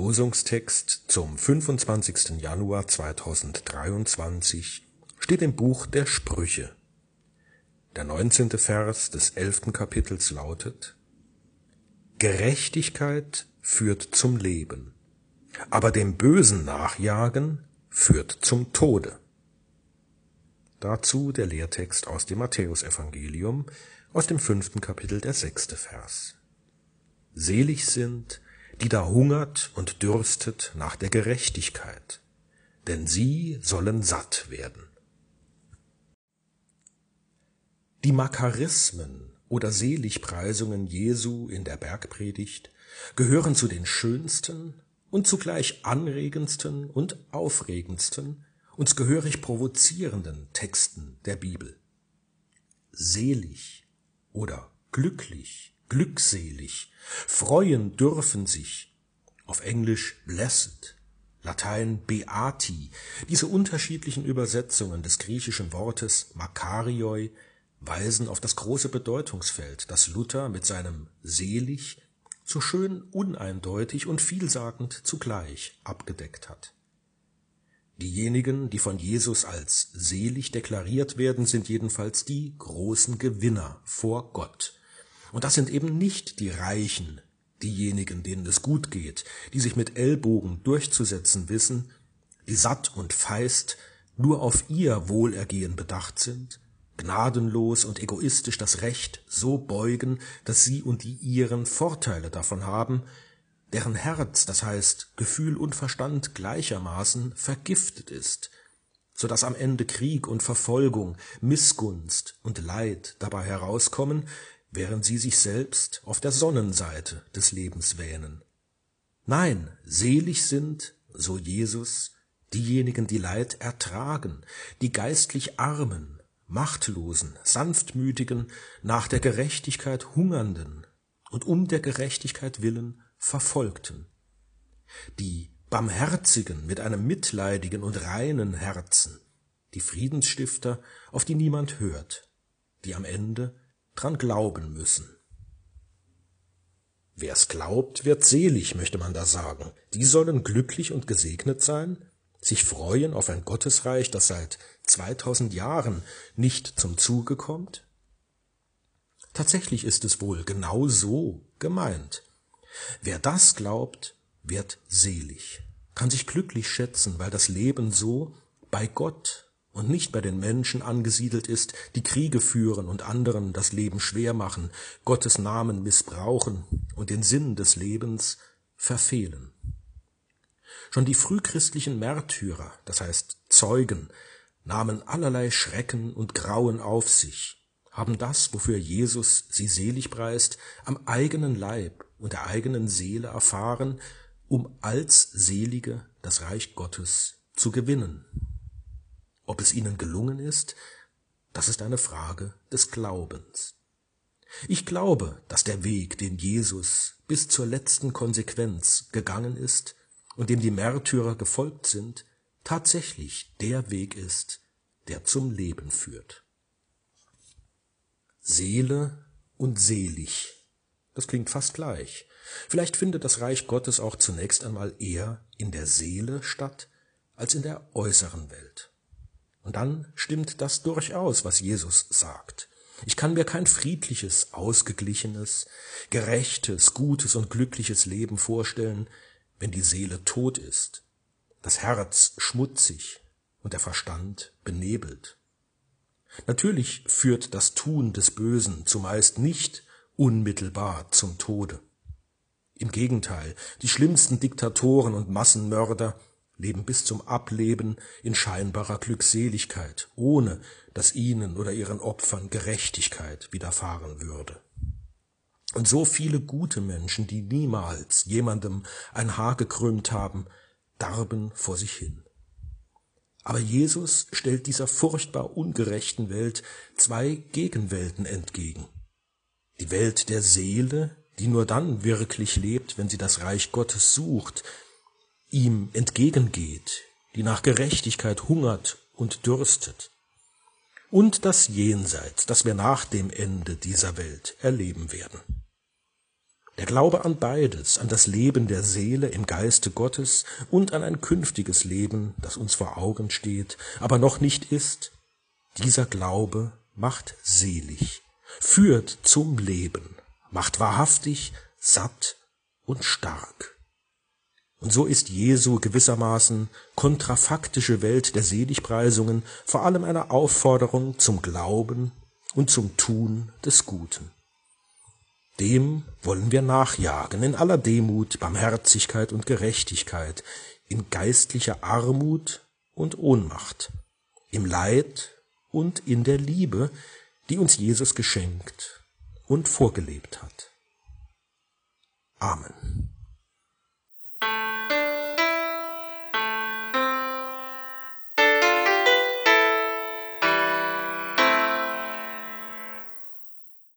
Losungstext zum 25. Januar 2023 steht im Buch der Sprüche. Der 19. Vers des 11. Kapitels lautet: Gerechtigkeit führt zum Leben, aber dem Bösen nachjagen führt zum Tode. Dazu der Lehrtext aus dem Matthäusevangelium, aus dem 5. Kapitel, der 6. Vers. Selig sind, die da hungert und dürstet nach der Gerechtigkeit, denn sie sollen satt werden. Die Makarismen oder Seligpreisungen Jesu in der Bergpredigt gehören zu den schönsten und zugleich anregendsten und aufregendsten, uns gehörig provozierenden Texten der Bibel. Selig oder glücklich, glückselig, freuen dürfen sich, auf Englisch blessed, Latein beati, diese unterschiedlichen Übersetzungen des griechischen Wortes makarioi weisen auf das große Bedeutungsfeld, das Luther mit seinem selig so schön uneindeutig und vielsagend zugleich abgedeckt hat. Diejenigen, die von Jesus als selig deklariert werden, sind jedenfalls die großen Gewinner vor Gott. Und das sind eben nicht die Reichen, diejenigen, denen es gut geht, die sich mit Ellbogen durchzusetzen wissen, die satt und feist nur auf ihr Wohlergehen bedacht sind, gnadenlos und egoistisch das Recht so beugen, dass sie und die ihren Vorteile davon haben, deren Herz, das heißt Gefühl und Verstand gleichermaßen vergiftet ist, so dass am Ende Krieg und Verfolgung, Missgunst und Leid dabei herauskommen, während sie sich selbst auf der Sonnenseite des Lebens wähnen. Nein, selig sind, so Jesus, diejenigen, die Leid ertragen, die geistlich Armen, Machtlosen, Sanftmütigen, nach der Gerechtigkeit Hungernden und um der Gerechtigkeit willen Verfolgten, die Barmherzigen mit einem mitleidigen und reinen Herzen, die Friedensstifter, auf die niemand hört, die am Ende dran glauben müssen. Wer es glaubt, wird selig, möchte man da sagen. Die sollen glücklich und gesegnet sein, sich freuen auf ein Gottesreich, das seit 2000 Jahren nicht zum Zuge kommt? Tatsächlich ist es wohl genau so gemeint. Wer das glaubt, wird selig, kann sich glücklich schätzen, weil das Leben so bei Gott und nicht bei den Menschen angesiedelt ist, die Kriege führen und anderen das Leben schwer machen, Gottes Namen missbrauchen und den Sinn des Lebens verfehlen. Schon die frühchristlichen Märtyrer, das heißt Zeugen, nahmen allerlei Schrecken und Grauen auf sich, haben das, wofür Jesus sie selig preist, am eigenen Leib und der eigenen Seele erfahren, um als Selige das Reich Gottes zu gewinnen. Ob es ihnen gelungen ist, das ist eine Frage des Glaubens. Ich glaube, dass der Weg, den Jesus bis zur letzten Konsequenz gegangen ist und dem die Märtyrer gefolgt sind, tatsächlich der Weg ist, der zum Leben führt. Seele und selig, das klingt fast gleich. Vielleicht findet das Reich Gottes auch zunächst einmal eher in der Seele statt, als in der äußeren Welt. Und dann stimmt das durchaus, was Jesus sagt. Ich kann mir kein friedliches, ausgeglichenes, gerechtes, gutes und glückliches Leben vorstellen, wenn die Seele tot ist, das Herz schmutzig und der Verstand benebelt. Natürlich führt das Tun des Bösen zumeist nicht unmittelbar zum Tode. Im Gegenteil, die schlimmsten Diktatoren und Massenmörder leben bis zum Ableben in scheinbarer Glückseligkeit, ohne dass ihnen oder ihren Opfern Gerechtigkeit widerfahren würde. Und so viele gute Menschen, die niemals jemandem ein Haar gekrümmt haben, darben vor sich hin. Aber Jesus stellt dieser furchtbar ungerechten Welt zwei Gegenwelten entgegen. Die Welt der Seele, die nur dann wirklich lebt, wenn sie das Reich Gottes sucht, ihm entgegengeht, die nach Gerechtigkeit hungert und dürstet. Und das Jenseits, das wir nach dem Ende dieser Welt erleben werden. Der Glaube an beides, an das Leben der Seele im Geiste Gottes und an ein künftiges Leben, das uns vor Augen steht, aber noch nicht ist, dieser Glaube macht selig, führt zum Leben, macht wahrhaftig, satt und stark. Und so ist Jesu gewissermaßen kontrafaktische Welt der Seligpreisungen vor allem eine Aufforderung zum Glauben und zum Tun des Guten. Dem wollen wir nachjagen in aller Demut, Barmherzigkeit und Gerechtigkeit, in geistlicher Armut und Ohnmacht, im Leid und in der Liebe, die uns Jesus geschenkt und vorgelebt hat. Amen.